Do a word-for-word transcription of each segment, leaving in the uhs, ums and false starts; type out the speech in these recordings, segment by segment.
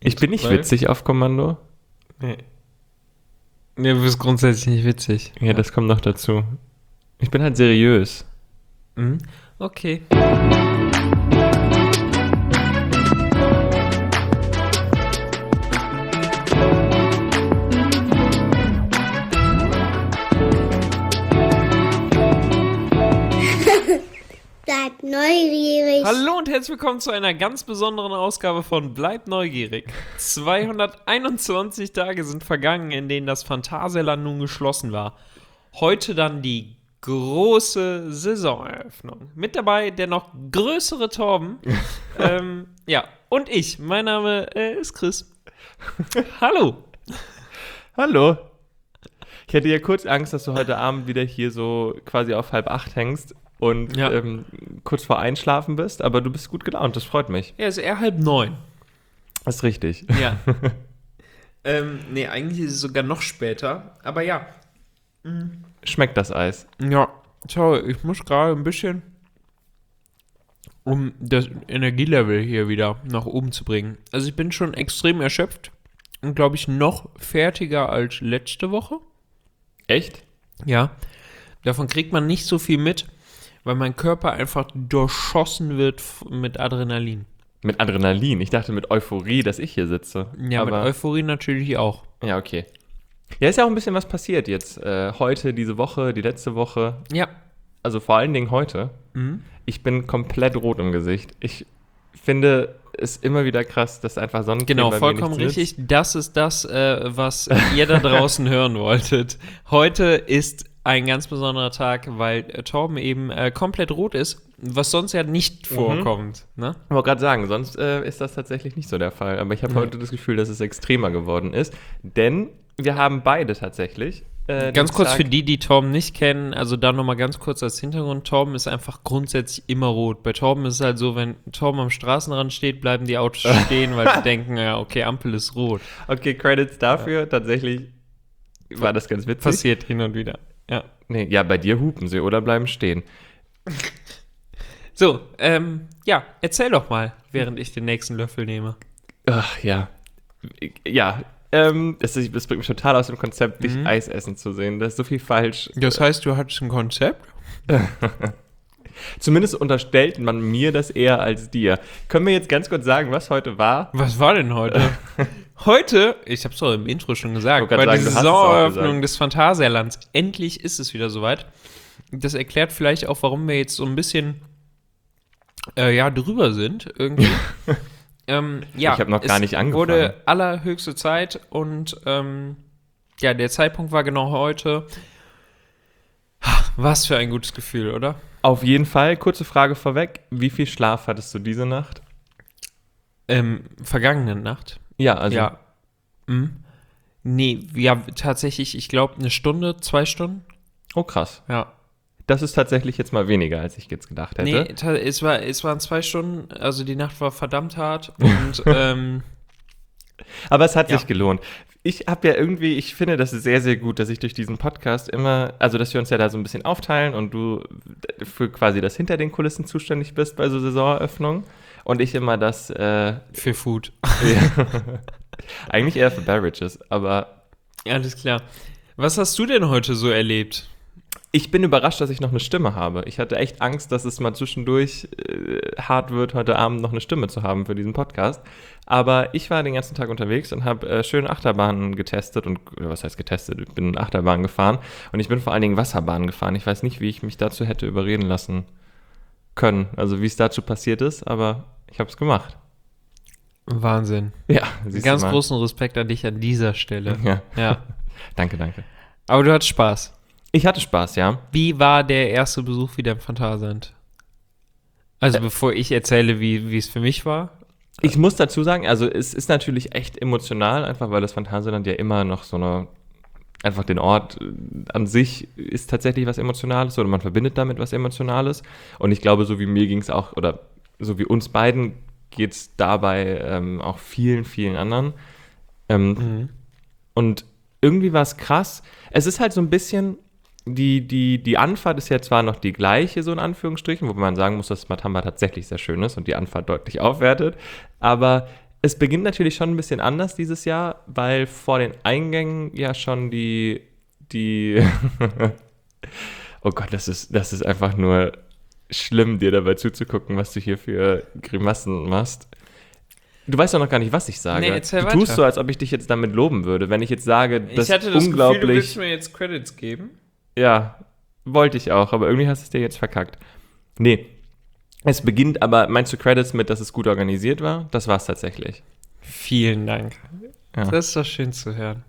Ich bin nicht witzig auf Kommando. Nee. Nee, du bist grundsätzlich nicht witzig. Ja, ja, das kommt noch dazu. Ich bin halt seriös. Mhm. Okay. Bleibt neugierig. Hallo und herzlich willkommen zu einer ganz besonderen Ausgabe von Bleibt neugierig. zweihunderteinundzwanzig Tage sind vergangen, in denen das Phantasialand nun geschlossen war. Heute dann die große Saisoneröffnung. Mit dabei der noch größere Torben. ähm, ja, und ich. Mein Name äh, ist Chris. Hallo. Hallo. Ich hätte ja kurz Angst, dass du heute Abend wieder hier so quasi auf halb acht hängst und ja. ähm, kurz vor Einschlafen bist, aber du bist gut gelaunt, das freut mich. Ja, es ist eher halb neun. Das ist richtig. Ja. ähm, nee, eigentlich ist es sogar noch später, aber ja. Mhm. Schmeckt das Eis? Ja, schau, ich muss gerade ein bisschen, um das Energielevel hier wieder nach oben zu bringen. Also ich bin schon extrem erschöpft und glaube ich noch fertiger als letzte Woche. Echt? Ja, davon kriegt man nicht so viel mit, weil mein Körper einfach durchschossen wird mit Adrenalin. Mit Adrenalin? Ich dachte mit Euphorie, dass ich hier sitze. Ja, aber mit Euphorie natürlich auch. Ja, okay. Ja, ist ja auch ein bisschen was passiert jetzt. Äh, heute, diese Woche, die letzte Woche. Ja. Also vor allen Dingen heute. Mhm. Ich bin komplett rot im Gesicht. Ich finde es immer wieder krass, dass einfach Sonnencreme Genau, bei vollkommen mir nichts richtig. nützt. Das ist das, äh, was ihr da draußen hören wolltet. Heute ist ein ganz besonderer Tag, weil äh, Torben eben äh, komplett rot ist, was sonst ja nicht mhm. vorkommt. Ne? Ich wollte gerade sagen, sonst äh, ist das tatsächlich nicht so der Fall. Aber ich habe mhm. heute das Gefühl, dass es extremer geworden ist. Denn wir haben beide tatsächlich Äh, ganz kurz Tag. für die, die Torben nicht kennen, also da nochmal ganz kurz als Hintergrund, Torben ist einfach grundsätzlich immer rot. Bei Torben ist es halt so, wenn Torben am Straßenrand steht, bleiben die Autos stehen, weil sie denken, ja, okay, Ampel ist rot. Okay, Credits dafür, ja. Tatsächlich war das ganz witzig. Passiert hin und wieder, ja. Nee, ja, bei dir hupen sie oder bleiben stehen. So, ähm, ja, erzähl doch mal, während ich den nächsten Löffel nehme. Ach, ja. Ja, Ähm, das, das bringt mich total aus dem Konzept, dich mhm. Eis essen zu sehen. Da ist so viel falsch. Das heißt, du hattest ein Konzept? Zumindest unterstellt man mir das eher als dir. Können wir jetzt ganz kurz sagen, was heute war? Was war denn heute? Heute, ich hab's doch im Intro schon gesagt, bei der Saisoneröffnung des Phantasialands. Endlich ist es wieder soweit. Das erklärt vielleicht auch, warum wir jetzt so ein bisschen äh, ja, drüber sind irgendwie. Ähm, ja, ich habe noch gar nicht angefangen. Es wurde allerhöchste Zeit und ähm, ja, der Zeitpunkt war genau heute. Was für ein gutes Gefühl, oder? Auf jeden Fall. Kurze Frage vorweg. Wie viel Schlaf hattest du diese Nacht? Ähm, vergangene Nacht? Ja, also. Ja. Mhm. Nee, ja, tatsächlich, ich glaube, eine Stunde, zwei Stunden. Oh, krass. Ja. Das ist tatsächlich jetzt mal weniger, als ich jetzt gedacht hätte. Nee, ta- es, war, es waren zwei Stunden, also die Nacht war verdammt hart und ähm, aber es hat ja. sich gelohnt. Ich habe ja irgendwie, ich finde, das ist sehr, sehr gut, dass ich durch diesen Podcast immer, also dass wir uns ja da so ein bisschen aufteilen und du für quasi das hinter den Kulissen zuständig bist bei so Saisoneröffnungen und ich immer das äh, für Food. Ja. Eigentlich eher für Beverages, aber alles klar. Was hast du denn heute so erlebt? Ich bin überrascht, dass ich noch eine Stimme habe. Ich hatte echt Angst, dass es mal zwischendurch äh, hart wird, heute Abend noch eine Stimme zu haben für diesen Podcast. Aber ich war den ganzen Tag unterwegs und habe äh, schön Achterbahnen getestet und, oder was heißt getestet? Ich bin Achterbahn gefahren und ich bin vor allen Dingen Wasserbahn gefahren. Ich weiß nicht, wie ich mich dazu hätte überreden lassen können. Also wie es dazu passiert ist, aber ich habe es gemacht. Wahnsinn. Ja, siehst Ganz du mal. Großen Respekt an dich an dieser Stelle. Ja. ja. Danke, danke. Aber du hattest Spaß. Ich hatte Spaß, ja. Wie war der erste Besuch wieder im Phantasialand? Also äh, bevor ich erzähle, wie, wie es für mich war. Ich muss dazu sagen, also es ist natürlich echt emotional, einfach weil das Phantasialand ja immer noch so eine, einfach den Ort an sich ist tatsächlich was Emotionales oder man verbindet damit was Emotionales. Und ich glaube, so wie mir ging es auch, oder so wie uns beiden geht es dabei ähm, auch vielen, vielen anderen. Ähm, mhm. Und irgendwie war es krass. Es ist halt so ein bisschen Die, die, die Anfahrt ist ja zwar noch die gleiche, so in Anführungsstrichen, wo man sagen muss, dass Matamba tatsächlich sehr schön ist und die Anfahrt deutlich aufwertet, aber es beginnt natürlich schon ein bisschen anders dieses Jahr, weil vor den Eingängen ja schon die, die oh Gott, das ist, das ist einfach nur schlimm, dir dabei zuzugucken, was du hier für Grimassen machst. Du weißt doch noch gar nicht, was ich sage. Nee, erzähl du weiter. tust so, als ob ich dich jetzt damit loben würde. Wenn ich jetzt sage, das ich hatte das unglaublich... Gefühl, du willst mir jetzt Credits geben. Ja, wollte ich auch, aber irgendwie hast du es dir jetzt verkackt. Nee, es beginnt aber, meinst du Credits mit, dass es gut organisiert war? Das war es tatsächlich. Vielen Dank. Ja. Das ist doch schön zu hören.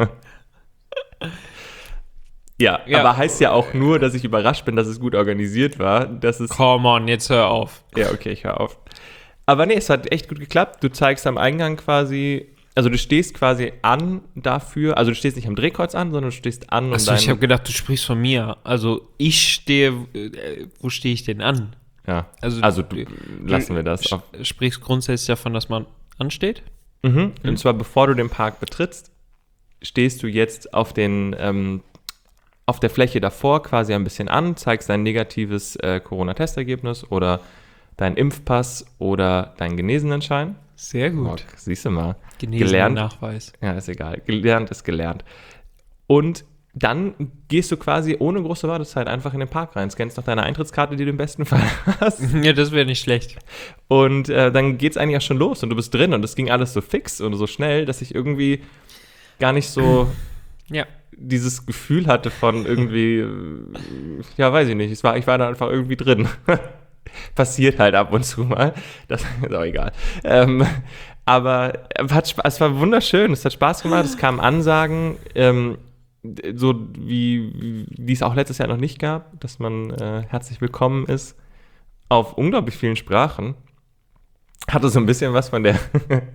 Ja, Ja. aber heißt ja auch nur, dass ich überrascht bin, dass es gut organisiert war. Dass es Come on, jetzt hör auf. Ja, okay, ich höre auf. Aber nee, es hat echt gut geklappt. Du zeigst am Eingang quasi, also du stehst quasi an dafür, also du stehst nicht am Drehkreuz an, sondern du stehst an und Achso, ich dein- habe gedacht, du sprichst von mir. Also ich stehe, äh, wo stehe ich denn an? Ja, Also, also, du, lassen wir das. Du Auf. sprichst grundsätzlich davon, dass man ansteht? Mhm. Und zwar bevor du den Park betrittst, stehst du jetzt auf den, ähm, auf der Fläche davor quasi ein bisschen an, zeigst dein negatives äh, Corona-Testergebnis oder deinen Impfpass oder deinen Genesenenschein. Sehr Oh, gut. siehst du mal. Genesenen Gelernt. Nachweis. Ja, ist egal. Gelernt ist gelernt. Und dann gehst du quasi ohne große Wartezeit einfach in den Park rein, scannst noch deine Eintrittskarte, die du im besten Fall hast. Ja, das wäre nicht schlecht. Und äh, dann geht's eigentlich auch schon los und du bist drin und es ging alles so fix und so schnell, dass ich irgendwie gar nicht so Ja. dieses Gefühl hatte von irgendwie, äh, ja, weiß ich nicht, es war, ich war da einfach irgendwie drin. Passiert halt ab und zu mal. Das ist auch egal. Ähm, aber hat, Sp- es war wunderschön, es hat Spaß gemacht, es kamen Ansagen, ähm, so wie, wie es auch letztes Jahr noch nicht gab, dass man äh, herzlich willkommen ist, auf unglaublich vielen Sprachen. Hatte so ein bisschen was von der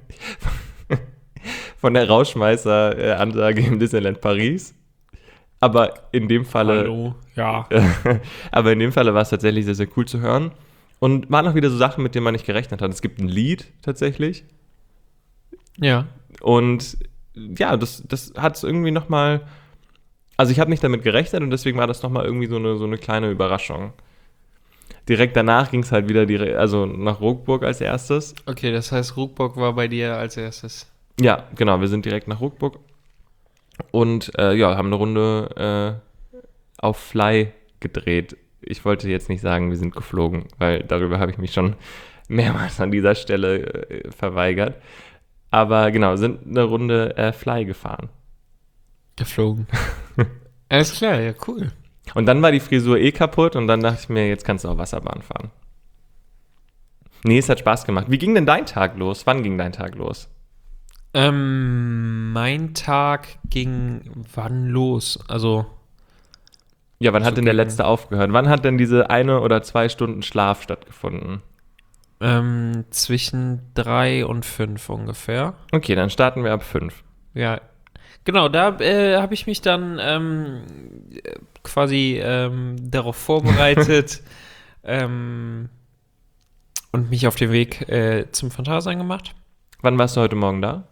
von der Rauschmeißer-Ansage im Disneyland Paris. Aber in dem Falle Hallo. Ja. aber in dem Falle war es tatsächlich sehr, sehr cool zu hören. Und waren auch wieder so Sachen, mit denen man nicht gerechnet hat. Es gibt ein Lied tatsächlich. Ja. Und ja, das, das hat es irgendwie nochmal. Also ich habe nicht damit gerechnet und deswegen war das nochmal irgendwie so eine, so eine kleine Überraschung. Direkt danach ging es halt wieder dire- also nach Ruckburg als erstes. Okay, das heißt, Ruckbock war bei dir als erstes. Ja, genau, wir sind direkt nach Ruckburg. Und äh, ja, haben eine Runde äh, auf Fly gedreht. Ich wollte jetzt nicht sagen, wir sind geflogen, weil darüber habe ich mich schon mehrmals an dieser Stelle äh, verweigert. Aber genau, sind eine Runde äh, Fly gefahren. Geflogen. Alles klar, ja, cool. Und dann war die Frisur eh kaputt und dann dachte ich mir, jetzt kannst du auch Wasserbahn fahren. Nee, es hat Spaß gemacht. Wie ging denn dein Tag los? Wann ging dein Tag los? Ähm, mein Tag ging wann los? Also, Ja, wann So hat denn der gegen- letzte aufgehört? Wann hat denn diese eine oder zwei Stunden Schlaf stattgefunden? ähm, zwischen drei und fünf ungefähr. Okay, dann starten wir ab fünf. Ja, genau, da äh, habe ich mich dann ähm, äh, quasi ähm, darauf vorbereitet ähm, und mich auf den Weg äh, zum Phantasialand gemacht. Wann warst du heute Morgen da?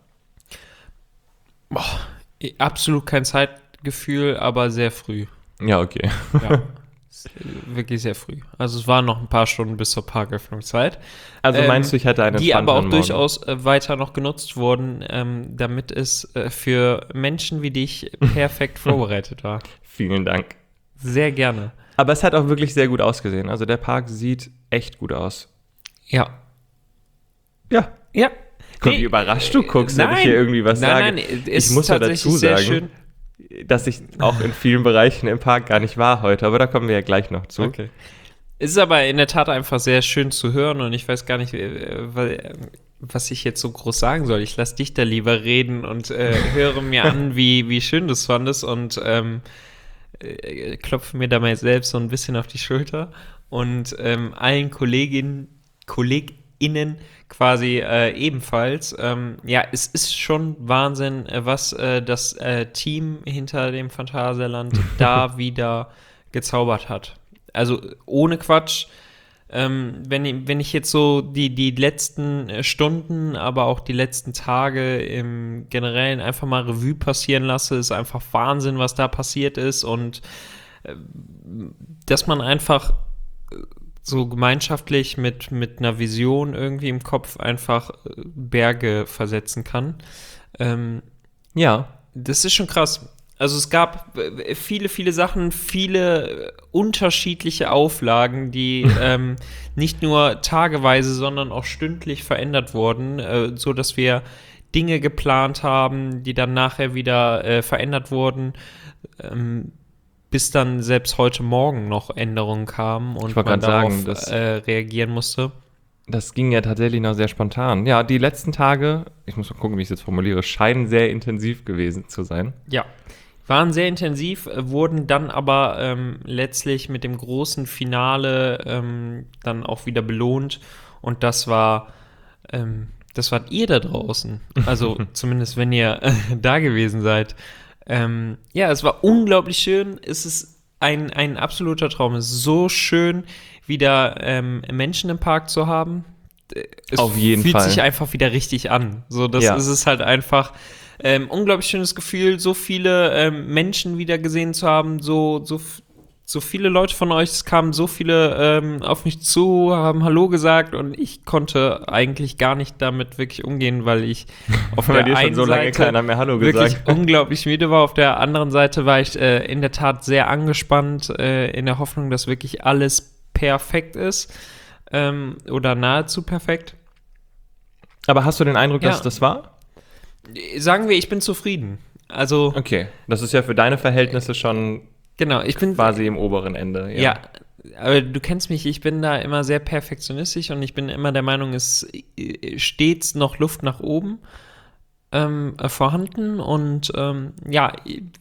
Eh, Absolut kein Zeitgefühl, aber sehr früh. Ja, okay. Ja, s- wirklich sehr früh. Also es waren noch ein paar Stunden bis zur Parköffnungszeit. Also Ähm, meinst du, ich hatte einen Die aber auch entspannteren Morgen? durchaus äh, weiter noch genutzt wurden, ähm, damit es äh, für Menschen wie dich perfekt vorbereitet war. Vielen Dank. Sehr gerne. Aber es hat auch wirklich sehr gut ausgesehen. Also der Park sieht echt gut aus. Ja. Ja. Ja. Guck, wie überrascht du guckst, wenn ich hier irgendwie was nein, sage. Nein, nein, Ich muss ja dazu sehr sagen, schön. dass ich auch in vielen Bereichen im Park gar nicht war heute, aber da kommen wir ja gleich noch zu. Okay. Es ist aber in der Tat einfach sehr schön zu hören und ich weiß gar nicht, äh, weil, äh, was ich jetzt so groß sagen soll. Ich lasse dich da lieber reden und äh, höre mir an, wie, wie schön du es fandest und ähm, äh, klopfe mir dabei selbst so ein bisschen auf die Schulter und ähm, allen Kolleginnen, KollegInnen quasi äh, ebenfalls. Ähm, ja, es ist schon Wahnsinn, äh, was äh, das äh, Team hinter dem Phantasialand da wieder gezaubert hat. Also ohne Quatsch, ähm, wenn, ich- wenn ich jetzt so die, die letzten äh, Stunden, aber auch die letzten Tage im Generellen einfach mal Revue passieren lasse, ist einfach Wahnsinn, was da passiert ist und äh, dass man einfach äh, so gemeinschaftlich mit, mit einer Vision irgendwie im Kopf einfach äh, Berge versetzen kann. Ähm, Ja. Das ist schon krass. Also es gab äh, viele, viele Sachen, viele äh, unterschiedliche Auflagen, die ähm, nicht nur tageweise, sondern auch stündlich verändert wurden, äh, so dass wir Dinge geplant haben, die dann nachher wieder äh, verändert wurden, ähm, bis dann selbst heute Morgen noch Änderungen kamen und Ich wollte man gerade darauf sagen, das- äh, reagieren musste. Das ging ja tatsächlich noch sehr spontan. Ja, die letzten Tage, ich muss mal gucken, wie ich es jetzt formuliere, scheinen sehr intensiv gewesen zu sein. Ja, waren sehr intensiv, äh, wurden dann aber ähm, letztlich mit dem großen Finale ähm, dann auch wieder belohnt. Und das war, ähm, das wart ihr da draußen. Also zumindest, wenn ihr äh, da gewesen seid. Ähm, ja, es war unglaublich schön. Es ist ein, ein absoluter Traum. Es ist so schön, wieder ähm, Menschen im Park zu haben. Es Auf jeden fühlt Fall. sich einfach wieder richtig an. So, das Ja. ist es halt einfach. Ähm, unglaublich schönes Gefühl, so viele ähm, Menschen wieder gesehen zu haben, so, so, f- so viele Leute von euch, es kamen so viele ähm, auf mich zu, haben Hallo gesagt und ich konnte eigentlich gar nicht damit wirklich umgehen, weil ich auf Bei der dir schon einen so lange Seite keiner mehr Hallo wirklich gesagt. unglaublich müde war, auf der anderen Seite war ich äh, in der Tat sehr angespannt, äh, in der Hoffnung, dass wirklich alles perfekt ist ähm, oder nahezu perfekt. Aber hast du den Eindruck, Ja. dass das war? Sagen wir, ich bin zufrieden. Also, Okay, das ist ja für deine Verhältnisse schon genau, ich bin quasi im oberen Ende. Ja, aber du kennst mich, ich bin da immer sehr perfektionistisch und ich bin immer der Meinung, es ist stets noch Luft nach oben ähm, äh, vorhanden und ähm, ja,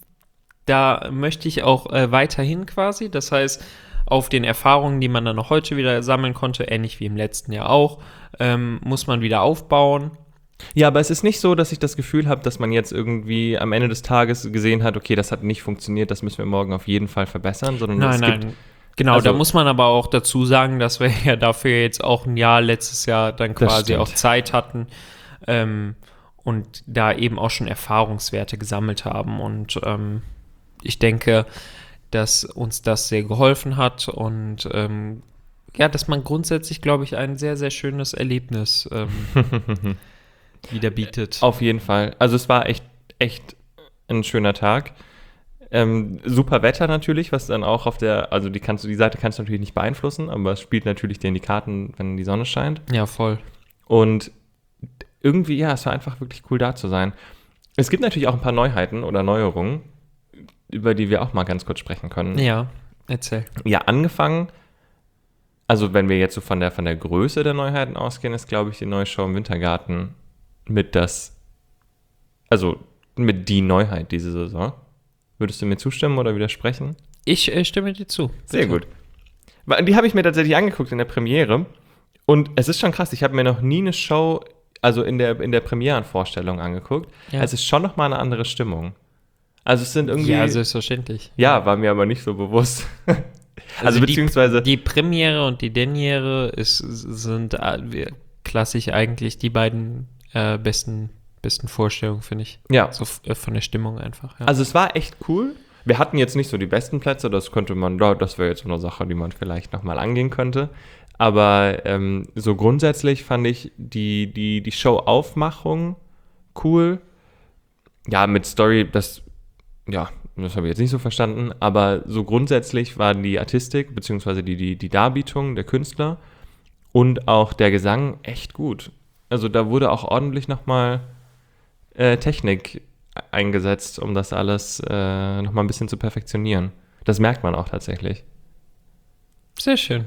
da möchte ich auch äh, weiterhin quasi, das heißt, auf den Erfahrungen, die man dann noch heute wieder sammeln konnte, ähnlich wie im letzten Jahr auch, ähm, muss man wieder aufbauen. Ja, aber es ist nicht so, dass ich das Gefühl habe, dass man jetzt irgendwie am Ende des Tages gesehen hat, okay, das hat nicht funktioniert, das müssen wir morgen auf jeden Fall verbessern, sondern Nein, es nein. gibt, Genau, also- da muss man aber auch dazu sagen, dass wir ja dafür jetzt auch ein Jahr letztes Jahr dann Das quasi stimmt. auch Zeit hatten ähm, und da eben auch schon Erfahrungswerte gesammelt haben. Und ähm, ich denke, dass uns das sehr geholfen hat und ähm, ja, dass man grundsätzlich, glaube ich, ein sehr, sehr schönes Erlebnis ähm, wieder bietet. Auf jeden Fall. Also es war echt, echt ein schöner Tag. Ähm, super Wetter natürlich, was dann auch auf der, also die kannst du, die Seite kannst du natürlich nicht beeinflussen, aber es spielt natürlich dir in die Karten, wenn die Sonne scheint. Ja, voll. Und irgendwie, ja, es war einfach wirklich cool da zu sein. Es gibt natürlich auch ein paar Neuheiten oder Neuerungen, über die wir auch mal ganz kurz sprechen können. Ja, erzähl. Ja, angefangen, also wenn wir jetzt so von der, von der Größe der Neuheiten ausgehen, ist, glaube ich, die neue Show im Wintergarten mit das, also mit die Neuheit diese Saison. Würdest du mir zustimmen oder widersprechen? Ich äh, stimme dir zu. Sehr Bitte. gut. Weil die habe ich mir tatsächlich angeguckt in der Premiere und es ist schon krass, ich habe mir noch nie eine Show, also in der, in der Premierenvorstellung angeguckt. Ja. Es ist schon nochmal eine andere Stimmung. Also es sind irgendwie, Ja, selbstverständlich. ja, war mir aber nicht so bewusst. also, Also die- beziehungsweise, Die Premiere und die Deniere ist, sind äh, wir- klassisch eigentlich die beiden äh, besten, besten Vorstellungen, finde ich. ja. So f- äh, von der Stimmung einfach. Ja. Also es war echt cool. Wir hatten jetzt nicht so die besten Plätze, das könnte man, ja, das wäre jetzt so eine Sache, die man vielleicht nochmal angehen könnte. Aber ähm, so grundsätzlich fand ich die, die, die Show-Aufmachung cool. Ja, mit Story, das, ja, das habe ich jetzt nicht so verstanden, aber so grundsätzlich war die Artistik, beziehungsweise die, die, die Darbietung der Künstler und auch der Gesang echt gut. Also da wurde auch ordentlich nochmal äh, Technik eingesetzt, um das alles äh, nochmal ein bisschen zu perfektionieren. Das merkt man auch tatsächlich. Sehr schön.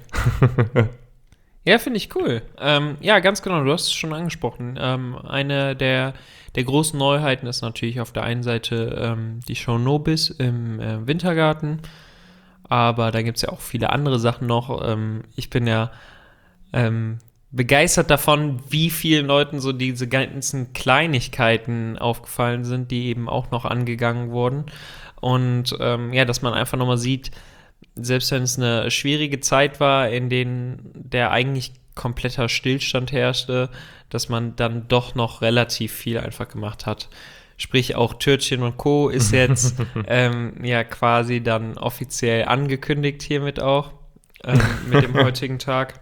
Ja, finde ich cool. Ähm, ja, ganz genau, du hast es schon angesprochen. Ähm, eine der, der großen Neuheiten ist natürlich auf der einen Seite ähm, die Show Nobis im äh, Wintergarten, aber da gibt es ja auch viele andere Sachen noch. Ähm, ich bin ja ähm, begeistert davon, wie vielen Leuten so diese ganzen Kleinigkeiten aufgefallen sind, die eben auch noch angegangen wurden. Und ähm, ja, dass man einfach nochmal sieht, selbst wenn es eine schwierige Zeit war, in denen der eigentlich kompletter Stillstand herrschte, dass man dann doch noch relativ viel einfach gemacht hat. Sprich, auch Törtchen und Co. ist jetzt ähm, ja quasi dann offiziell angekündigt hiermit auch. ähm, mit dem heutigen Tag.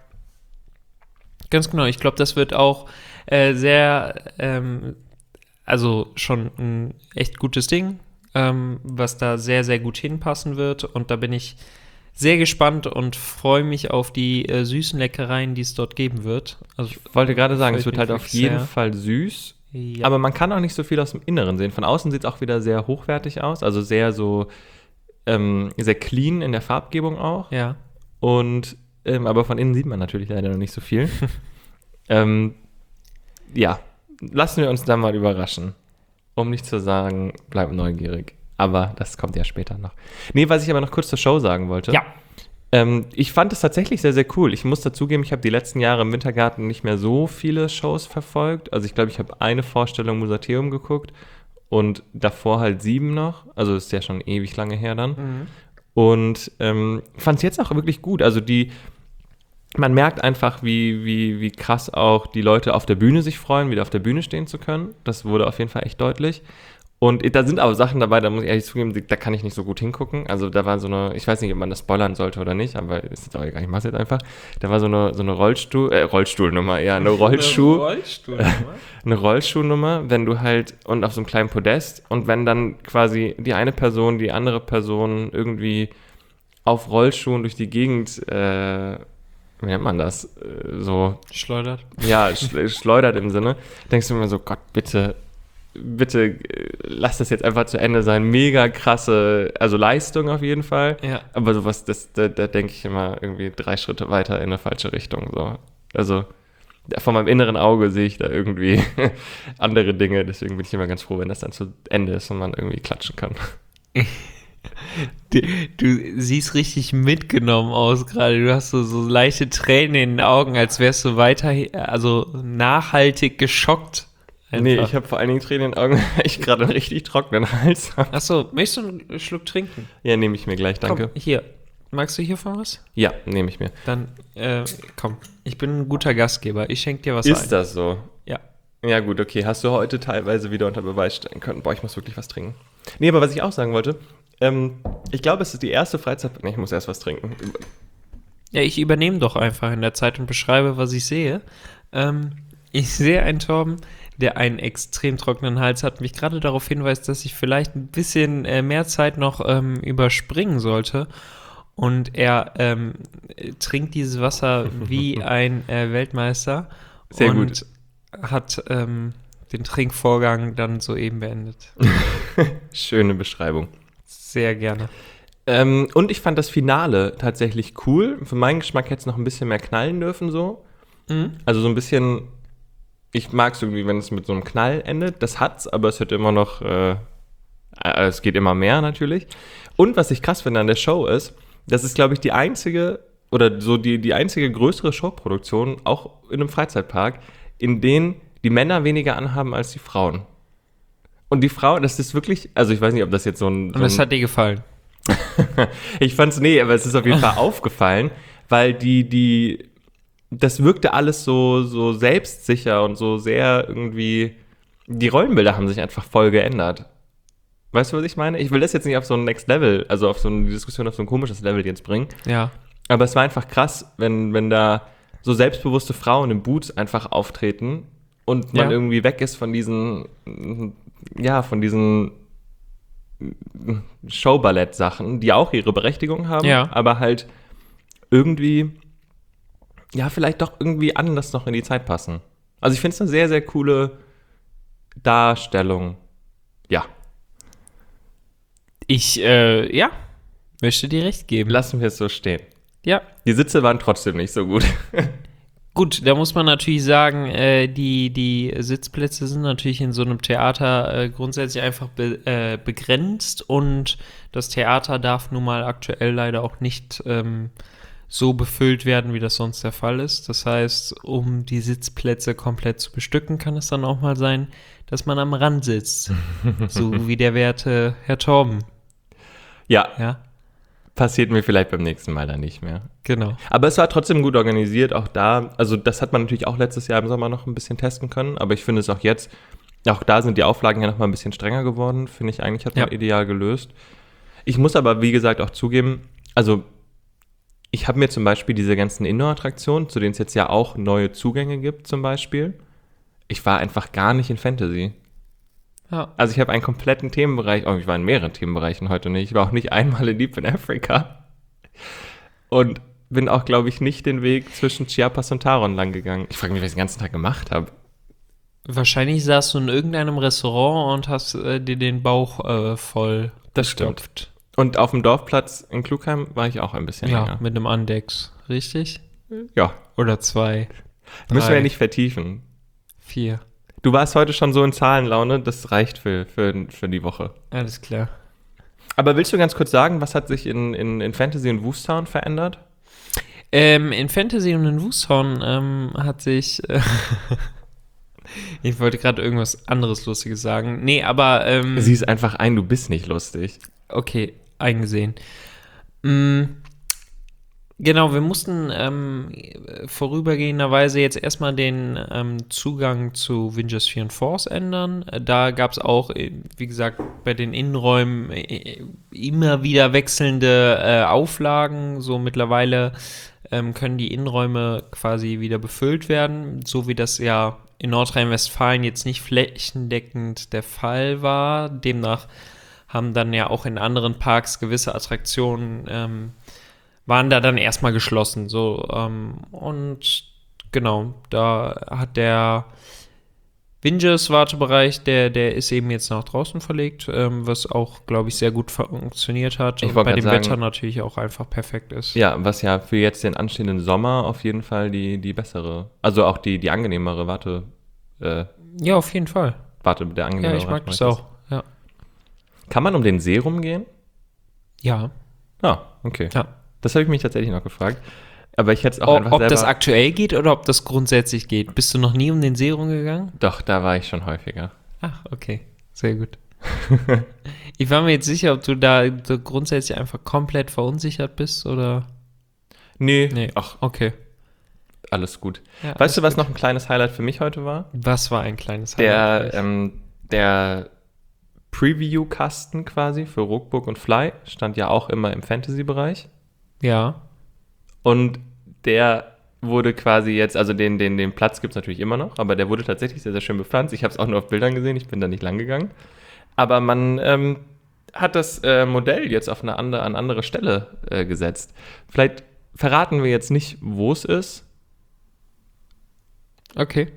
Ganz genau, ich glaube, das wird auch äh, sehr, ähm, also schon ein echt gutes Ding, ähm, was da sehr, sehr gut hinpassen wird. Und da bin ich sehr gespannt und freue mich auf die äh, süßen Leckereien, die es dort geben wird. Also, Ich wollte gerade sagen, freue es ich wird mich halt auf wirklich jeden sehr. Fall süß, Ja. aber man kann auch nicht so viel aus dem Inneren sehen. Von außen sieht es auch wieder sehr hochwertig aus, also sehr so, ähm, sehr clean in der Farbgebung auch. Ja. Und, ähm, aber von innen sieht man natürlich leider noch nicht so viel. ähm, ja, lassen wir uns da mal überraschen. Um nicht zu sagen, bleib neugierig. Aber das kommt ja später noch. Nee, was ich aber noch kurz zur Show sagen wollte. Ja. Ähm, ich fand es tatsächlich sehr, sehr cool. Ich muss dazugeben, ich habe die letzten Jahre im Wintergarten nicht mehr so viele Shows verfolgt. Also ich glaube, ich habe eine Vorstellung Musatheum geguckt und davor halt sieben noch. Also ist ja schon ewig lange her dann. Mhm. Und ähm, fand es jetzt auch wirklich gut. Also die, man merkt einfach, wie, wie, wie krass auch die Leute auf der Bühne sich freuen, wieder auf der Bühne stehen zu können. Das wurde auf jeden Fall echt deutlich. Und da sind aber Sachen dabei, da muss ich ehrlich zugeben, da kann ich nicht so gut hingucken. Also da war so eine, ich weiß nicht, ob man das spoilern sollte oder nicht, aber ist jetzt auch egal, ich mach's jetzt einfach. Da war so eine, so eine Rollstuhl, äh, Rollstuhlnummer, ja, eine Rollschuh, Eine Rollstuhlnummer? eine Rollschuhnummer, wenn du halt, und auf so einem kleinen Podest, und wenn dann quasi die eine Person, die andere Person irgendwie auf Rollschuhen durch die Gegend, äh, wie nennt man das, äh, so, Schleudert. ja, sch- schleudert im Sinne, denkst du immer so, Gott, bitte, bitte äh, lass das jetzt einfach zu Ende sein. Mega krasse, also Leistung auf jeden Fall. Ja. Aber sowas, das, da, da denke ich immer irgendwie drei Schritte weiter in eine falsche Richtung. So. Also von meinem inneren Auge sehe ich da irgendwie andere Dinge. Deswegen bin ich immer ganz froh, wenn das dann zu Ende ist und man irgendwie klatschen kann. Du, du siehst richtig mitgenommen aus gerade. Du hast so, so leichte Tränen in den Augen, als wärst du weiter, also nachhaltig geschockt. Einfach. Nee, ich habe vor allen Dingen Tränen in den Augen, weil ich gerade einen richtig trockenen Hals habe. Achso, möchtest du einen Schluck trinken? Ja, nehme ich mir gleich, danke. Komm, hier. Magst du hiervon was? Ja, nehme ich mir. Dann, äh, komm. Ich bin ein guter Gastgeber. Ich schenke dir was Ist ein. das so? Ja. Ja gut, okay. Hast du heute teilweise wieder unter Beweis stellen können. Boah, ich muss wirklich was trinken. Nee, aber was ich auch sagen wollte, ähm, ich glaube, es ist die erste Freizeit... Nee, ich muss erst was trinken. Ja, ich übernehme doch einfach in der Zeit und beschreibe, was ich sehe. Ähm, ich sehe einen Torben, der einen extrem trockenen Hals hat, mich gerade darauf hinweist, dass ich vielleicht ein bisschen äh, mehr Zeit noch ähm, überspringen sollte. Und er ähm, trinkt dieses Wasser wie ein äh, Weltmeister. Sehr und gut. hat ähm, den Trinkvorgang dann soeben beendet. Schöne Beschreibung. Sehr gerne. Ähm, und ich fand das Finale tatsächlich cool. Für meinen Geschmack hätte es noch ein bisschen mehr knallen dürfen so. Mhm. Also so ein bisschen... Ich mag es irgendwie, wenn es mit so einem Knall endet. Das hat's, aber es wird immer noch... Äh, äh, es geht immer mehr natürlich. Und was ich krass finde an der Show ist, das ist, glaube ich, die einzige... Oder so die, die einzige größere Showproduktion, auch in einem Freizeitpark, in denen die Männer weniger anhaben als die Frauen. Und die Frauen, das ist wirklich... Also ich weiß nicht, ob das jetzt so ein... So Und das ein hat dir gefallen? Ich fand's, nee, aber es ist auf jeden Fall aufgefallen, weil die, die, das wirkte alles so, so selbstsicher und so sehr irgendwie, die Rollenbilder haben sich einfach voll geändert. Weißt du, was ich meine? Ich will das jetzt nicht auf so ein Next Level, also auf so eine Diskussion auf so ein komisches Level jetzt bringen, Ja. aber es war einfach krass, wenn, wenn da so selbstbewusste Frauen in Boots einfach auftreten und man Ja. irgendwie weg ist von diesen, ja, von diesen Showballett-Sachen, die auch ihre Berechtigung haben, Ja. aber halt irgendwie, ja, vielleicht doch irgendwie anders noch in die Zeit passen. Also ich finde es eine sehr, sehr coole Darstellung. Ja, Ich, äh, ja, möchte dir recht geben. lassen wir es so stehen. Ja. Die Sitze waren trotzdem nicht so gut. Gut, da muss man natürlich sagen, äh, die, die Sitzplätze sind natürlich in so einem Theater äh, grundsätzlich einfach be, äh, begrenzt und das Theater darf nun mal aktuell leider auch nicht ähm, so befüllt werden, wie das sonst der Fall ist. Das heißt, um die Sitzplätze komplett zu bestücken, kann es dann auch mal sein, dass man am Rand sitzt. So wie der werte Herr Torben. Ja, Ja, passiert mir vielleicht beim nächsten Mal dann nicht mehr. genau. Aber es war trotzdem gut organisiert, auch da. Also das hat man natürlich auch letztes Jahr im Sommer noch ein bisschen testen können, aber ich finde es auch jetzt, auch da sind die Auflagen ja noch mal ein bisschen strenger geworden, finde ich eigentlich, hat man Ja. ideal gelöst. Ich muss aber, wie gesagt, auch zugeben, also ich habe mir zum Beispiel diese ganzen Indoor-Attraktionen, zu denen es jetzt ja auch neue Zugänge gibt zum Beispiel, ich war einfach gar nicht in Fantasy. Ja. Also ich habe einen kompletten Themenbereich, oh, ich war in mehreren Themenbereichen heute nicht, ich war auch nicht einmal in Deep in Africa und bin auch, glaube ich, nicht den Weg zwischen Chiapas und Taron lang gegangen. Ich frage mich, was ich den ganzen Tag gemacht habe. Wahrscheinlich saßt du in irgendeinem Restaurant und hast äh, dir den Bauch äh, voll Das stimmt. Und auf dem Dorfplatz in Klugheim war ich auch ein bisschen Ja, länger. mit einem Andex, richtig? Ja, Oder zwei, müssen wir drei, ja nicht vertiefen. vier. Du warst heute schon so in Zahlenlaune, das reicht für, für, für die Woche. Alles klar. Aber willst du ganz kurz sagen, was hat sich in, in, in Fantasy und Woostown verändert? Ähm, in Fantasy und in Woostown ähm, hat sich... Äh, ich wollte gerade irgendwas anderes Lustiges sagen. Nee, aber... Ähm, Sieh's einfach ein, du bist nicht lustig. Okay, eingesehen. Mm, genau, wir mussten ähm, vorübergehenderweise jetzt erstmal den ähm, Zugang zu Vinges vier und Force ändern. Da gab es auch, äh, wie gesagt, bei den Innenräumen äh, immer wieder wechselnde äh, Auflagen. So mittlerweile ähm, können die Innenräume quasi wieder befüllt werden, so wie das ja in Nordrhein-Westfalen jetzt nicht flächendeckend der Fall war. Demnach haben dann ja auch in anderen Parks gewisse Attraktionen, ähm, waren da dann erstmal geschlossen. So, ähm, und genau, da hat der Vinges Wartebereich, der, der ist eben jetzt nach draußen verlegt, ähm, was auch, glaube ich, sehr gut funktioniert hat. Ich Und wollte bei dem gerade sagen- Wetter natürlich auch einfach perfekt ist. Ja, was ja für jetzt den anstehenden Sommer auf jeden Fall die, die bessere, also auch die, die angenehmere Warte, äh, Ja, auf jeden Fall. Warte, der Ja, angenehmere ich mag das Wartebereich auch. Ja. ist. Kann man um den See rumgehen? Ja. Ah, okay. ja. Das habe ich mich tatsächlich noch gefragt. Aber ich hätte es auch Ob, einfach ob selber... das aktuell geht oder ob das grundsätzlich geht. Bist du noch nie um den See rumgegangen? Doch, da war ich schon häufiger. Ach, okay. Sehr gut. Ich war mir jetzt sicher, ob du da so grundsätzlich einfach komplett verunsichert bist oder. Nee, Nee. ach, Okay. alles gut. Ja, Weißt alles du, was gut. noch ein kleines Highlight für mich heute war? Was war ein kleines Der, Highlight? ähm, der Preview-Kasten quasi für Rookbook und Fly stand ja auch immer im Fantasy-Bereich. Ja. Und der wurde quasi jetzt, also den, den, den Platz gibt es natürlich immer noch, aber der wurde tatsächlich sehr, sehr schön bepflanzt. Ich habe es auch nur auf Bildern gesehen, ich bin da nicht lang gegangen. Aber man ähm, hat das äh, Modell jetzt auf eine andere, an andere Stelle äh, gesetzt. Vielleicht verraten wir jetzt nicht, wo es ist, Okay.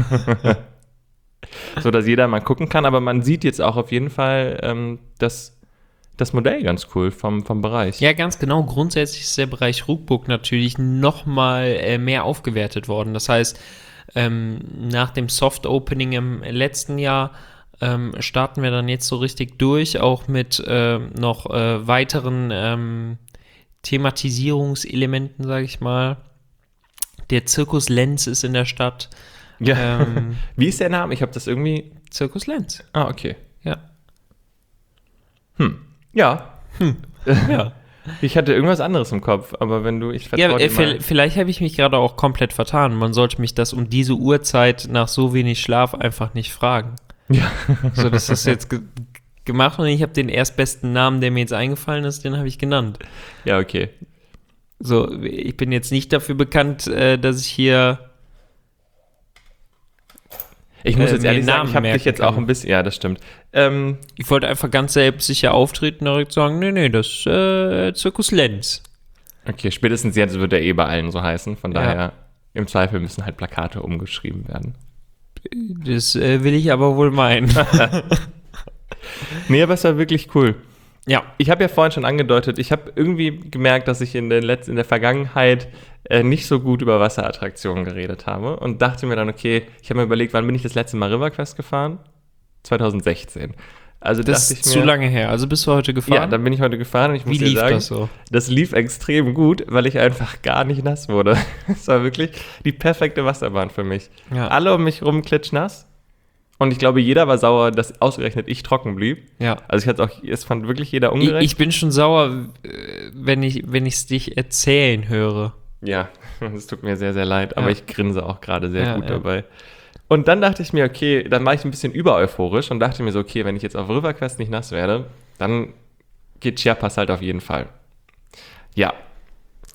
so dass jeder mal gucken kann, aber man sieht jetzt auch auf jeden Fall ähm, das, das Modell ganz cool vom, vom Bereich. Ja, ganz genau. Grundsätzlich ist der Bereich Rookbook natürlich nochmal äh, mehr aufgewertet worden. Das heißt, ähm, nach dem Soft-Opening im letzten Jahr ähm, starten wir dann jetzt so richtig durch, auch mit äh, noch äh, weiteren ähm, Thematisierungselementen, sage ich mal. Der Zirkus Lenz ist in der Stadt. Ja. Ähm, Wie ist der Name? Ich habe das irgendwie. Zirkus Lenz, Ah, okay. ja. Hm. Ja. ja. Ich hatte irgendwas anderes im Kopf, aber wenn du, ich Ja, vertraue äh, dir mal. vi- vielleicht habe ich mich gerade auch komplett vertan. Man sollte mich das um diese Uhrzeit nach so wenig Schlaf einfach nicht fragen. Ja. So, das ist jetzt ge gemacht und ich habe den erstbesten Namen, der mir jetzt eingefallen ist, den habe ich genannt. Ja, okay. So, ich bin jetzt nicht dafür bekannt, äh, dass ich hier Ich muss Äh, jetzt mir ehrlich sagen, Namen ich habe dich merken jetzt auch kann. ein bisschen, ja, das stimmt. Ähm, Ich wollte einfach ganz selbstsicher auftreten und direkt sagen, nee, nee, das ist äh, Zirkus Lenz. okay, spätestens jetzt wird er eh bei allen so heißen, von Ja. daher im Zweifel müssen halt Plakate umgeschrieben werden. Das äh, will ich aber wohl meinen. Nee, aber es war wirklich cool. Ja. Ich habe ja vorhin schon angedeutet, ich habe irgendwie gemerkt, dass ich in der, Letz-, in der Vergangenheit äh, nicht so gut über Wasserattraktionen geredet habe und dachte mir dann, okay, ich habe mir überlegt, wann bin ich das letzte Mal RiverQuest gefahren? zwanzig sechzehn. Also Das dachte ich ist zu mir, lange her. Also bist du heute gefahren? Ja, dann bin ich heute gefahren und ich muss Wie dir lief sagen, das so? das lief extrem gut, weil ich einfach gar nicht nass wurde. Es war wirklich die perfekte Wasserbahn für mich. Ja. Alle um mich rum klitschnass. Und ich glaube, jeder war sauer, dass ausgerechnet ich trocken blieb. Ja. Also ich hatte auch, es fand wirklich jeder Ich, ungerecht. ich bin schon sauer, äh, wenn ich wenn ich es dich erzählen höre. Ja, es tut mir sehr, sehr leid, aber Ja. ich grinse auch gerade sehr Ja, gut ja. dabei. Und dann dachte ich mir, okay, dann war ich ein bisschen übereuphorisch und dachte mir so, okay, wenn ich jetzt auf RiverQuest nicht nass werde, dann geht Chiapas halt auf jeden Fall. Ja.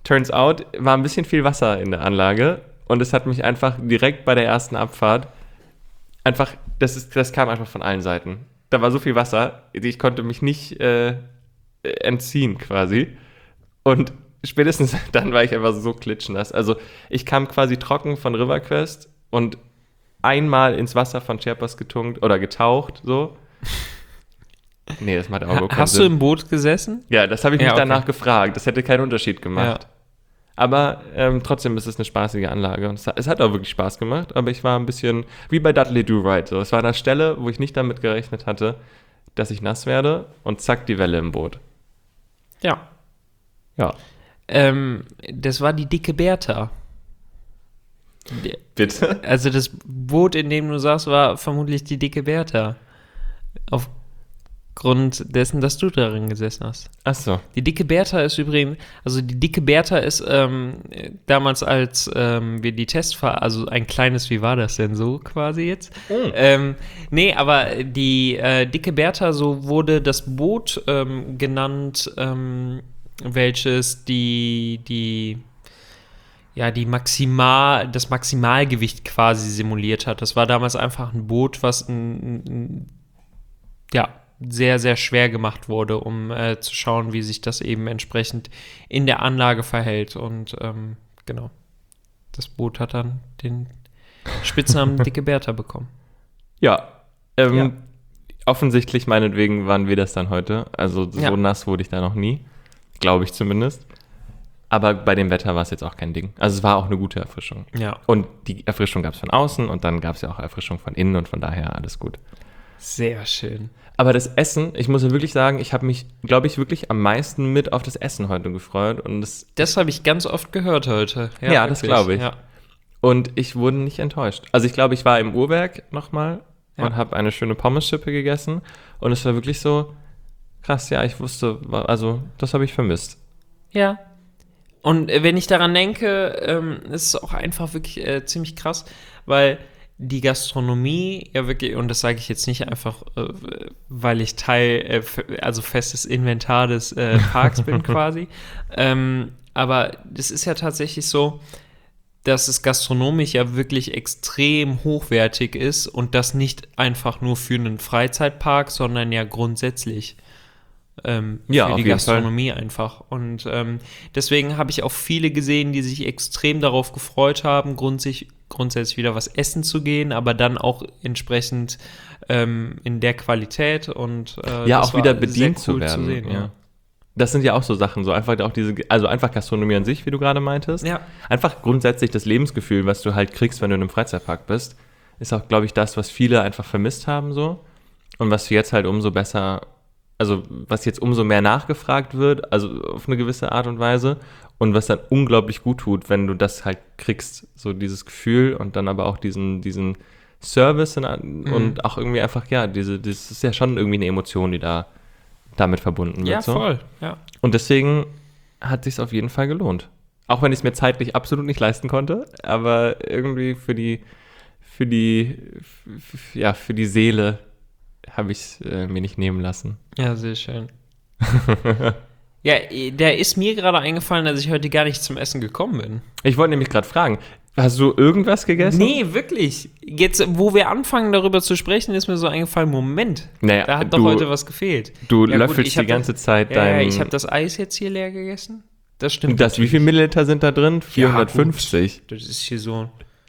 turns out, war ein bisschen viel Wasser in der Anlage und es hat mich einfach direkt bei der ersten Abfahrt einfach, das, ist, das kam einfach von allen Seiten. Da war so viel Wasser, ich konnte mich nicht äh, entziehen quasi. Und spätestens dann war ich einfach so klitschnass. Also ich kam quasi trocken von RiverQuest und einmal ins Wasser von Sherpas getunkt oder getaucht, so. Nee, das macht auch Ha- keinen Hast Sinn. du im Boot gesessen? Ja, das habe ich Ja, mich okay. danach gefragt. Das hätte keinen Unterschied gemacht. Ja. Aber ähm, trotzdem ist es eine spaßige Anlage. Und es hat, es hat auch wirklich Spaß gemacht, aber ich war ein bisschen wie bei Dudley Do Right. So. Es war eine Stelle, wo ich nicht damit gerechnet hatte, dass ich nass werde und zack, die Welle im Boot. Ja. Ja. Ähm, das war die dicke Bertha. Die- Bitte? Also das Boot, in dem du saßt, war vermutlich die dicke Bertha. Aufgrund dessen, dass du darin gesessen hast. Achso. Die dicke Bertha ist übrigens, also die dicke Bertha ist ähm, damals als ähm, wir die Testfahrt, also ein kleines, wie war das denn so quasi jetzt? Mm. Ähm, nee, aber die äh, dicke Bertha, so wurde das Boot ähm, genannt, ähm, welches die, die, ja, die Maximal, das Maximalgewicht quasi simuliert hat. Das war damals einfach ein Boot, was ein, ein ja, sehr, sehr schwer gemacht wurde, um äh, zu schauen, wie sich das eben entsprechend in der Anlage verhält. Und ähm, genau, das Boot hat dann den Spitznamen Dicke Bertha bekommen. Ja. Ähm, Ja. Offensichtlich, meinetwegen, waren wir das dann heute. Also so Ja. nass wurde ich da noch nie. Glaube ich zumindest. Aber bei dem Wetter war es jetzt auch kein Ding. Also es war auch eine gute Erfrischung. Ja, Und die Erfrischung gab es von außen und dann gab es ja auch Erfrischung von innen und von daher alles gut. sehr schön. Aber das Essen, ich muss ja wirklich sagen, ich habe mich, glaube ich, wirklich am meisten mit auf das Essen heute gefreut. Und, das, Das habe ich ganz oft gehört heute. Ja, das wirklich. glaube ich. Ja. und ich wurde nicht enttäuscht. Also ich glaube, ich war im Uhrwerk nochmal Ja. und habe eine schöne Pommes-Schippe gegessen. Und es war wirklich so, krass, ja, ich wusste, also das habe ich vermisst. Ja. Und äh, wenn ich daran denke, ähm, ist es auch einfach wirklich äh, ziemlich krass, weil die Gastronomie ja wirklich, und das sage ich jetzt nicht einfach, äh, weil ich Teil, äh, f- also festes Inventar des äh, Parks bin quasi, ähm, aber das ist ja tatsächlich so, dass es gastronomisch ja wirklich extrem hochwertig ist und das nicht einfach nur für einen Freizeitpark, sondern ja grundsätzlich ähm, Ja, für auf die jeden Fall. Gastronomie einfach. Und ähm, deswegen habe ich auch viele gesehen, die sich extrem darauf gefreut haben, grundsätzlich, grundsätzlich wieder was essen zu gehen, aber dann auch entsprechend ähm, in der Qualität und äh, Ja, das auch war wieder sehr bedient zu cool werden. sehen, ja. Das sind ja auch so Sachen, so einfach auch diese, also einfach Gastronomie an sich, wie du gerade meintest. Ja. Einfach grundsätzlich das Lebensgefühl, was du halt kriegst, wenn du in einem Freizeitpark bist, ist auch, glaube ich, das, was viele einfach vermisst haben so und was jetzt halt umso besser, also was jetzt umso mehr nachgefragt wird, also auf eine gewisse Art und Weise und was dann unglaublich gut tut, wenn du das halt kriegst, so dieses Gefühl und dann aber auch diesen, diesen Service und, und auch irgendwie einfach, ja, diese, das ist ja schon irgendwie eine Emotion, die da damit verbunden wird. Ja, so. voll. Ja. Und deswegen hat sich auf jeden Fall gelohnt. Auch wenn ich es mir zeitlich absolut nicht leisten konnte, aber irgendwie für die, für die, f- ja, für die Seele habe ich es äh, mir nicht nehmen lassen. Ja, sehr schön. Ja, der ist mir gerade eingefallen, dass ich heute gar nicht zum Essen gekommen bin. Ich wollte nämlich gerade fragen, hast du irgendwas gegessen? Nee, wirklich. Jetzt, wo wir anfangen, darüber zu sprechen, ist mir so eingefallen, Moment, Naja, da hat doch du- heute was gefehlt. Du Ja, gut, löffelst ich hab die ganze das- Zeit Ja, ja, dein... ich habe das Eis jetzt hier leer gegessen. Das stimmt. das, wie viel Milliliter sind da drin? Ja, vierhundertfünfzig. gut. Das ist hier so.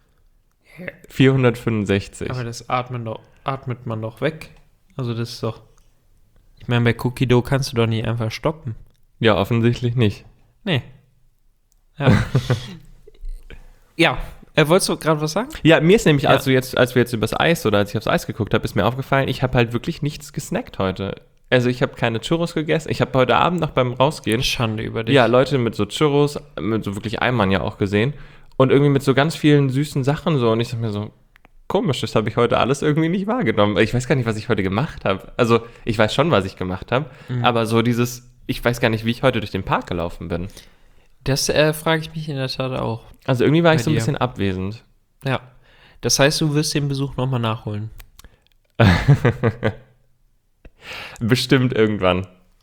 vierhundertfünfundsechzig. Aber das atmet, doch, atmet man doch weg. Also das ist doch... Ich meine, bei Cookie Dough kannst du doch nicht einfach stoppen. Ja, offensichtlich nicht. Nee. Ja. Ja. Äh, wolltest du gerade was sagen? Ja, mir ist nämlich, Ja. als, du jetzt, als wir jetzt übers Eis oder als ich aufs Eis geguckt habe, ist mir aufgefallen, ich habe halt wirklich nichts gesnackt heute. Also ich habe keine Churros gegessen. Ich habe heute Abend noch beim Rausgehen Schande über dich. ja, Leute mit so Churros, mit so wirklich Eimern ja auch gesehen und irgendwie mit so ganz vielen süßen Sachen so und ich dachte mir so, komisch, das habe ich heute alles irgendwie nicht wahrgenommen. Ich weiß gar nicht, was ich heute gemacht habe. Also ich weiß schon, was ich gemacht habe, Mhm. aber so dieses, ich weiß gar nicht, wie ich heute durch den Park gelaufen bin. Das äh, frage ich mich in der Tat auch. Also irgendwie war Bei ich so ein dir. bisschen abwesend. Ja. Das heißt, du wirst den Besuch nochmal nachholen. Bestimmt irgendwann.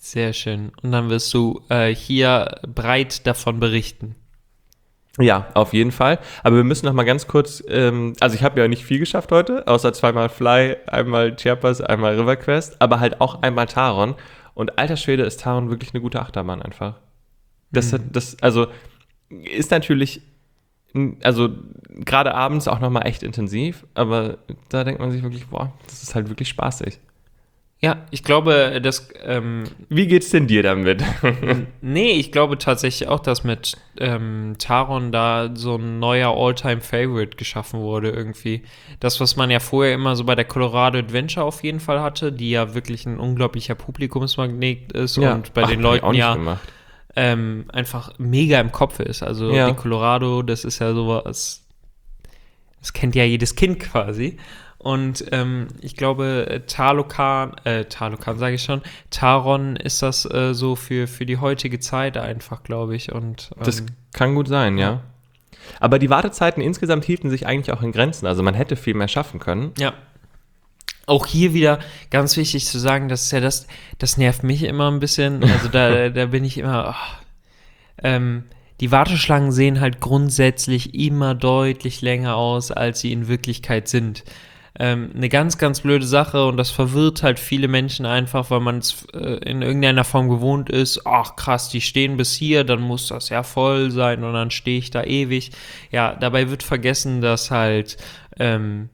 Sehr schön. Und dann wirst du äh, hier breit davon berichten. Ja, auf jeden Fall. Aber wir müssen noch mal ganz kurz, ähm, also ich habe ja nicht viel geschafft heute, außer zweimal Fly, einmal Chiapas, einmal River Quest, aber halt auch einmal Taron. Und alter Schwede ist Taron wirklich eine gute Achterbahn einfach. Das, Mhm. das also ist natürlich, also gerade abends auch noch mal echt intensiv, aber da denkt man sich wirklich, boah, das ist halt wirklich spaßig. Ja, ich glaube, dass ähm, Wie geht's denn dir damit? nee, ich glaube tatsächlich auch, dass mit ähm, Taron da so ein neuer All-Time-Favorite geschaffen wurde irgendwie. Das, was man ja vorher immer so bei der Colorado Adventure auf jeden Fall hatte, die ja wirklich ein unglaublicher Publikumsmagnet ist und bei Ach, den hab ich Leuten auch nicht ja gemacht. ähm, einfach mega im Kopf ist. Also Ja. die Colorado, das ist ja sowas, das kennt ja jedes Kind quasi. Und ähm, ich glaube, Talokan, äh, Talokan sage ich schon, Taron ist das äh, so für, für die heutige Zeit einfach, glaube ich. Und ähm, Das kann gut sein, ja. Aber die Wartezeiten insgesamt hielten sich eigentlich auch in Grenzen. Also man hätte viel mehr schaffen können. ja. Auch hier wieder ganz wichtig zu sagen, das ist ja das, das nervt mich immer ein bisschen. Also da, da bin ich immer, ach, ähm, die Warteschlangen sehen halt grundsätzlich immer deutlich länger aus, als sie in Wirklichkeit sind. Ähm, eine ganz, ganz blöde Sache und das verwirrt halt viele Menschen einfach, weil man es äh, in irgendeiner Form gewohnt ist. Ach krass, die stehen bis hier, dann muss das ja voll sein und dann stehe ich da ewig. Ja, dabei wird vergessen, dass halt ähm,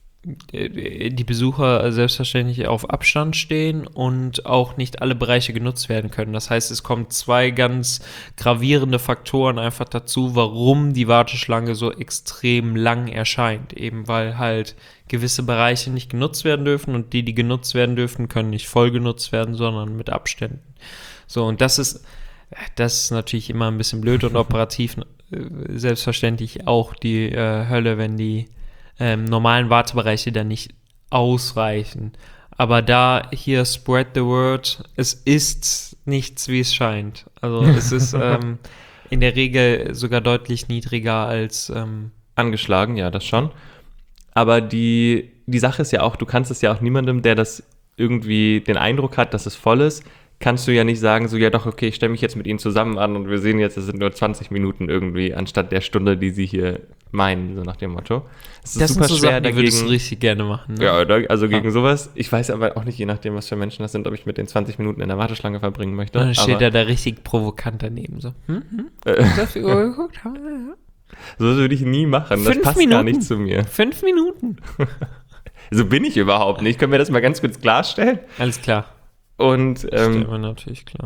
die Besucher selbstverständlich auf Abstand stehen und auch nicht alle Bereiche genutzt werden können. Das heißt, es kommen zwei ganz gravierende Faktoren einfach dazu, warum die Warteschlange so extrem lang erscheint. Eben weil halt gewisse Bereiche nicht genutzt werden dürfen und die, die genutzt werden dürfen, können nicht voll genutzt werden, sondern mit Abständen. So, und das ist, das ist natürlich immer ein bisschen blöd und operativ äh, selbstverständlich auch die äh, Hölle, wenn die Ähm, normalen Wartebereiche dann nicht ausreichen. Aber da hier spread the word, es ist nichts, wie es scheint. Also es ist ähm, in der Regel sogar deutlich niedriger als ähm, Angeschlagen, ja, das schon. Aber die, die Sache ist ja auch, du kannst es ja auch niemandem, der das irgendwie den Eindruck hat, dass es voll ist, kannst du ja nicht sagen, so, ja doch, okay, ich stelle mich jetzt mit ihnen zusammen an und wir sehen jetzt, es sind nur zwanzig Minuten irgendwie, anstatt der Stunde, die sie hier meinen, so nach dem Motto. Es ist das super sind so schwer Sachen, die dagegen. würdest du richtig gerne machen. Ne? Ja, oder? Also gegen Ja. sowas. Ich weiß aber auch nicht, je nachdem, was für Menschen das sind, ob ich mit den zwanzig Minuten in der Warteschlange verbringen möchte. Und dann steht aber, er da richtig provokant daneben. So, hm, hm, äh, hast du auf die Uhr geguckt? Ja, ja. so würde ich nie machen. Das Fünf passt gar Minuten. nicht zu mir. Fünf Minuten. So bin ich überhaupt nicht. Können wir das mal ganz kurz klarstellen? Alles klar. Und Das ähm, stellt man natürlich klar.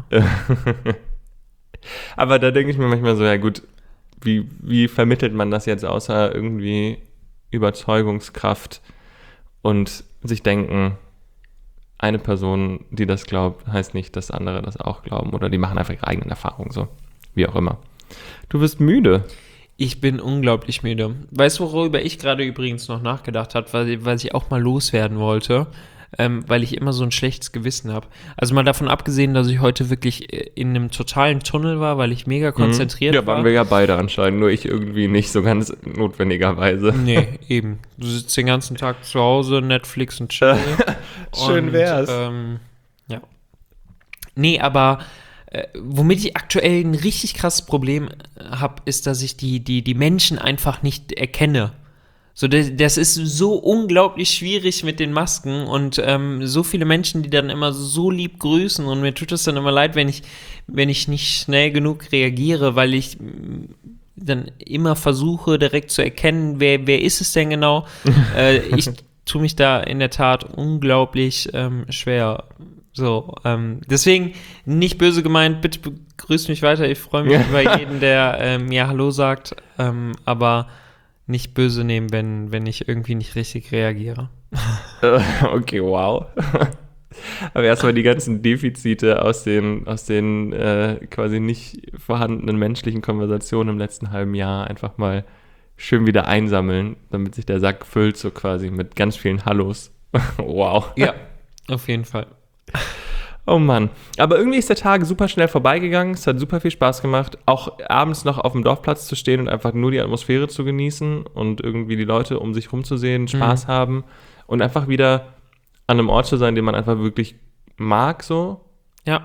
aber da denke ich mir manchmal so, ja gut, wie, wie vermittelt man das jetzt außer irgendwie Überzeugungskraft und sich denken, eine Person, die das glaubt, heißt nicht, dass andere das auch glauben oder die machen einfach ihre eigenen Erfahrungen so, wie auch immer. Du wirst müde. Ich bin unglaublich müde. Weißt du, worüber ich gerade übrigens noch nachgedacht habe, weil, weil ich auch mal loswerden wollte, ähm, weil ich immer so ein schlechtes Gewissen habe. Also mal davon abgesehen, dass ich heute wirklich in einem totalen Tunnel war, weil ich mega konzentriert ja, war. waren wir ja beide anscheinend, nur ich irgendwie nicht so ganz notwendigerweise. Nee, eben. Du sitzt den ganzen Tag zu Hause, Netflix und chill. Schön Und, wär's. Ähm, ja. Nee, aber äh, womit ich aktuell ein richtig krasses Problem habe, ist, dass ich die, die, die Menschen einfach nicht erkenne. So, das, das ist so unglaublich schwierig mit den Masken und ähm, so viele Menschen, die dann immer so lieb grüßen und mir tut es dann immer leid, wenn ich, wenn ich nicht schnell genug reagiere, weil ich m, dann immer versuche, direkt zu erkennen, wer, wer ist es denn genau. äh, ich tue mich da in der Tat unglaublich ähm, schwer. So, ähm, deswegen nicht böse gemeint, bitte begrüßt mich weiter. Ich freue mich Ja. über jeden, der äh, mir Hallo sagt, ähm, aber nicht böse nehmen, wenn, wenn ich irgendwie nicht richtig reagiere. Okay, wow. Aber erstmal die ganzen Defizite aus den, aus den äh, quasi nicht vorhandenen menschlichen Konversationen im letzten halben Jahr einfach mal schön wieder einsammeln, damit sich der Sack füllt, so quasi mit ganz vielen Hallos. Wow. Ja, auf jeden Fall. Oh Mann. Aber irgendwie ist der Tag super schnell vorbeigegangen. Es hat super viel Spaß gemacht, auch abends noch auf dem Dorfplatz zu stehen und einfach nur die Atmosphäre zu genießen und irgendwie die Leute um sich rumzusehen, Spaß Mhm. haben und einfach wieder an einem Ort zu sein, den man einfach wirklich mag so. Ja.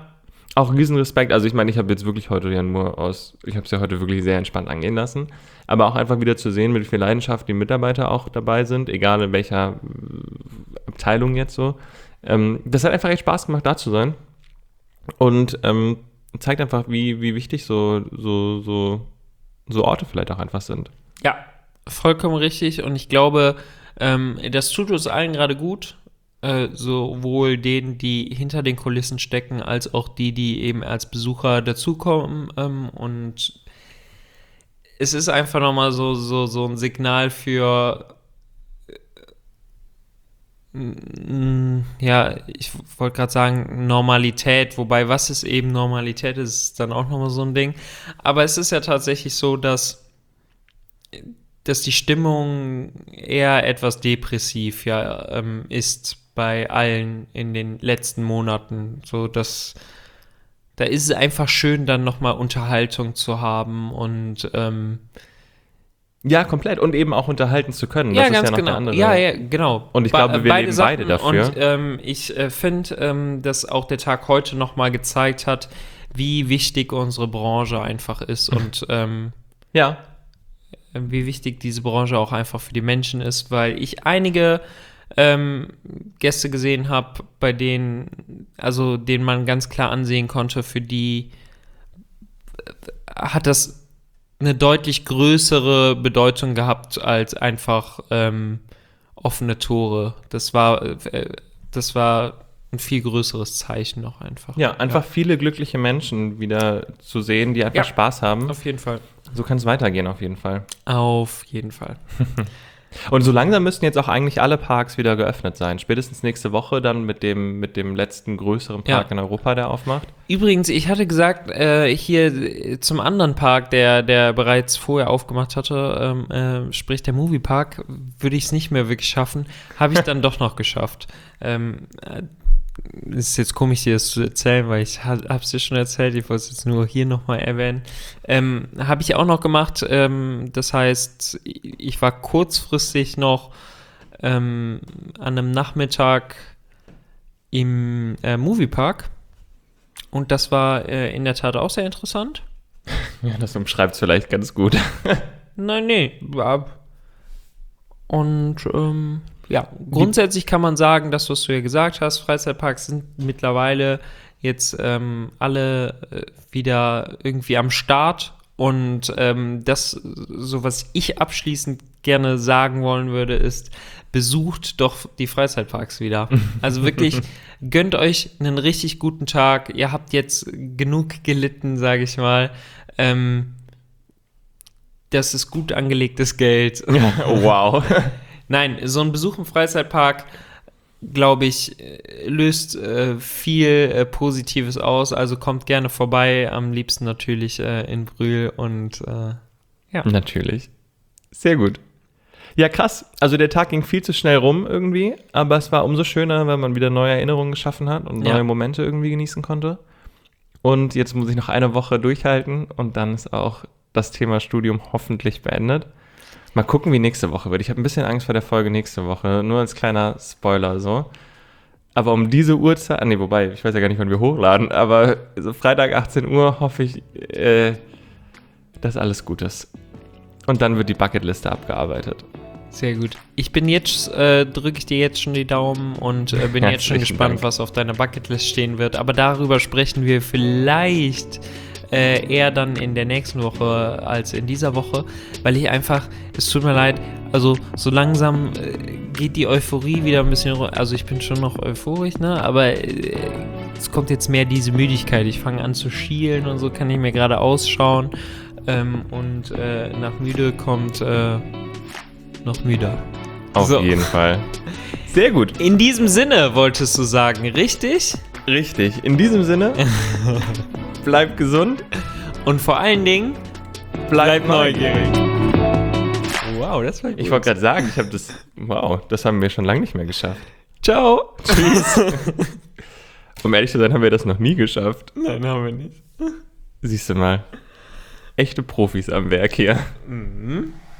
auch riesen Respekt. Also ich meine, ich habe jetzt wirklich heute ja nur aus, ich habe es ja heute wirklich sehr entspannt angehen lassen, aber auch einfach wieder zu sehen, mit wie viel Leidenschaft die Mitarbeiter auch dabei sind, egal in welcher äh, Abteilung jetzt so. Ähm, das hat einfach echt Spaß gemacht, da zu sein und ähm, zeigt einfach, wie, wie wichtig so, so, so, so Orte vielleicht auch einfach sind. Ja, vollkommen richtig und ich glaube, ähm, das tut uns allen gerade gut. Äh, sowohl denen, die hinter den Kulissen stecken, als auch die, die eben als Besucher dazukommen. Ähm, und es ist einfach nochmal so, so, so ein Signal für, äh, ja, ich wollte gerade sagen, Normalität. Wobei, was ist eben Normalität, ist dann auch nochmal so ein Ding. Aber es ist ja tatsächlich so, dass dass die Stimmung eher etwas depressiv ja, ähm, ist bei allen in den letzten Monaten. So, dass da ist es einfach schön, dann nochmal Unterhaltung zu haben und ähm, ja, komplett. Und eben auch unterhalten zu können. ja, das ganz ist ja noch genau. eine andere. Ja, ja, genau. Und ich Be- glaube, wir beide leben Sachen. beide dafür. Und ähm, ich äh, finde, ähm, dass auch der Tag heute nochmal gezeigt hat, wie wichtig unsere Branche einfach ist und ähm, Ja. wie wichtig diese Branche auch einfach für die Menschen ist, weil ich einige ähm, Gäste gesehen habe, bei denen, also denen man ganz klar ansehen konnte, für die hat das eine deutlich größere Bedeutung gehabt als einfach ähm, offene Tore. Das war, äh, das war ein viel größeres Zeichen noch einfach. Ja, einfach viele glückliche Menschen wieder zu sehen, die einfach Ja. Spaß haben. Auf jeden Fall. So kann es weitergehen, auf jeden Fall. Auf jeden Fall. Und so langsam müssten jetzt auch eigentlich alle Parks wieder geöffnet sein. Spätestens nächste Woche dann mit dem, mit dem letzten größeren Park Ja. in Europa, der aufmacht. Übrigens, ich hatte gesagt, äh, hier zum anderen Park, der, der bereits vorher aufgemacht hatte, ähm, äh, sprich der Moviepark, würde ich es nicht mehr wirklich schaffen. Habe ich dann doch noch geschafft. Ähm, äh, ist jetzt komisch, dir das zu erzählen, weil ich ha- habe es dir schon erzählt, ich wollte es jetzt nur hier nochmal erwähnen. Ähm, habe ich auch noch gemacht, ähm, das heißt, ich war kurzfristig noch ähm, an einem Nachmittag im äh, Moviepark und das war äh, in der Tat auch sehr interessant. Ja, das umschreibt es vielleicht ganz gut. Nein, nee. war- Und ähm, ja, grundsätzlich kann man sagen, das, was du ja gesagt hast, Freizeitparks sind mittlerweile jetzt ähm, alle äh, wieder irgendwie am Start. Und ähm, das, so was ich abschließend gerne sagen wollen würde, ist, besucht doch die Freizeitparks wieder. Also wirklich, gönnt euch einen richtig guten Tag. Ihr habt jetzt genug gelitten, sage ich mal. Ähm, das ist gut angelegtes Geld. Wow. Nein, so ein Besuch im Freizeitpark, glaube ich, äh, löst äh, viel äh, Positives aus. Also kommt gerne vorbei, am liebsten natürlich äh, in Brühl und äh, ja. Natürlich. Sehr gut. Ja, krass. Also der Tag ging viel zu schnell rum irgendwie, aber es war umso schöner, weil man wieder neue Erinnerungen geschaffen hat und neue Ja. Momente irgendwie genießen konnte. Und jetzt muss ich noch eine Woche durchhalten und dann ist auch das Thema Studium hoffentlich beendet. Mal gucken, wie nächste Woche wird. Ich habe ein bisschen Angst vor der Folge nächste Woche, nur als kleiner Spoiler so. Aber um diese Uhrzeit, ah, nee, wobei, ich weiß ja gar nicht, wann wir hochladen, aber so Freitag achtzehn Uhr hoffe ich, äh, dass alles gut ist. Und dann wird die Bucketliste abgearbeitet. Sehr gut. Ich bin jetzt, äh, drücke ich dir jetzt schon die Daumen und äh, bin jetzt schon Herzlichen gespannt, Dank. was auf deiner Bucketlist stehen wird. Aber darüber sprechen wir vielleicht äh, eher dann in der nächsten Woche als in dieser Woche, weil ich einfach, es tut mir leid, also so langsam äh, geht die Euphorie wieder ein bisschen, ru- also ich bin schon noch euphorisch, ne, aber äh, es kommt jetzt mehr diese Müdigkeit. Ich fange an zu schielen und so, kann ich mir gerade ausschauen ähm, und äh, nach müde kommt äh, noch müder. Auf So. jeden Fall. Sehr gut. In diesem Sinne wolltest du sagen, richtig? Richtig. In diesem Sinne, bleibt gesund, Und vor allen Dingen, bleibt neugierig. wow, das war gut. Ich wollte gerade sagen, ich habe das, wow, das haben wir schon lange nicht mehr geschafft. Ciao. Tschüss. Um ehrlich zu sein, haben wir das noch nie geschafft. Nein, haben wir nicht. Siehst du mal. Echte Profis am Werk hier. Mhm.